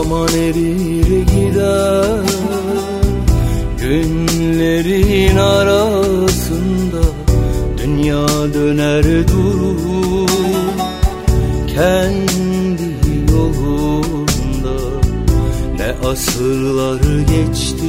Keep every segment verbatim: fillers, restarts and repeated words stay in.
Zaman erir gider, günlerin arasında dünya döner durur. Kendi yolunda ne asırlar geçti,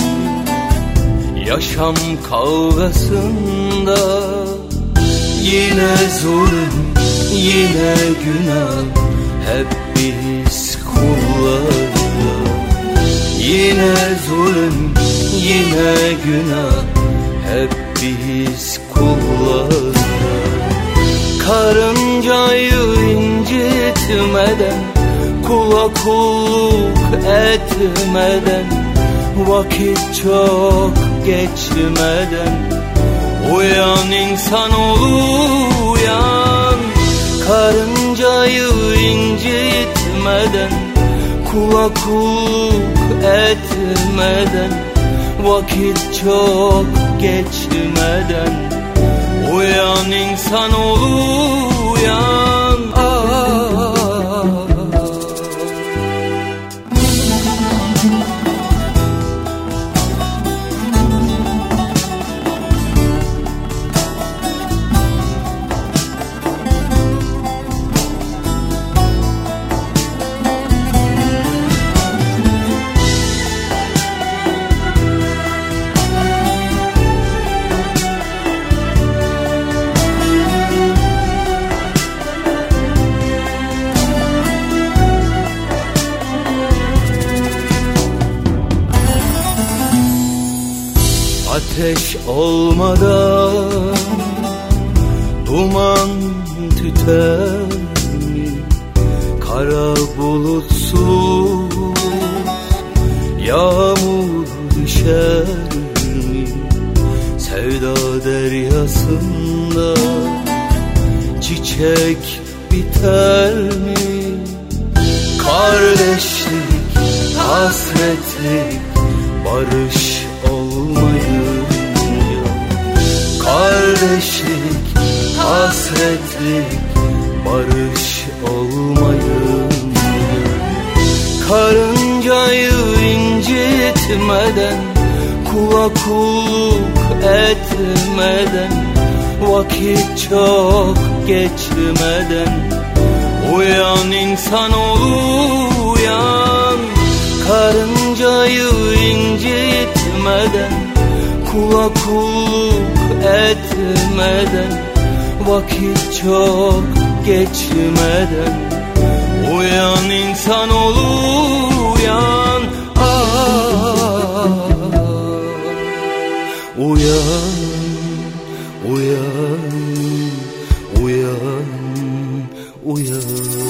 yaşam kavgasında. Yine zulüm, yine günah, hep biz kullarla. Yine zulüm, yine günah, hep biz kullarla. Karıncayı incitmeden, kula kulluk etmeden, vakit çok geçmeden uyan insanoğlu uyan. Karıncayı incitmeden, kula kulluk etmeden, vakit çok geçmeden uyan insanoğlu uyan. Ah. Ateş olmadan duman tüter mi? Kara bulutsuz yağmur düşer mi? Sevda deryasında çiçek biter mi? Kardeşlik, hasretlik, barış olmayınca, kardeşlik, hasretlik, barış olmayınca, karıncayı incitmeden, kula kulluk etmeden, vakit çok geçmeden uyan insanoğlu uyan. Karıncayı incitmeden, kula kulluk etmeden, vakit çok geçmeden uyan insanoğlu uyan. Ah, uyan, uyan, uyan, uyan.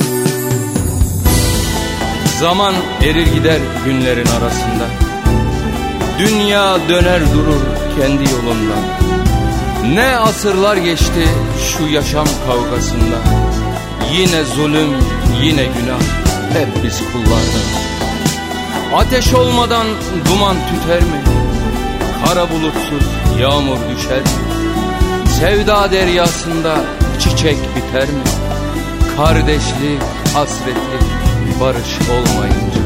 Zaman erir gider günlerin arasında, dünya döner durur kendi yolunda. Ne asırlar geçti şu yaşam kavgasında, yine zulüm, yine günah, hep biz kullarda. Ateş olmadan duman tüter mi? Kara bulutsuz yağmur düşer mi? Sevda deryasında çiçek biter mi? Kardeşlik, hasretlik, barış olmayınca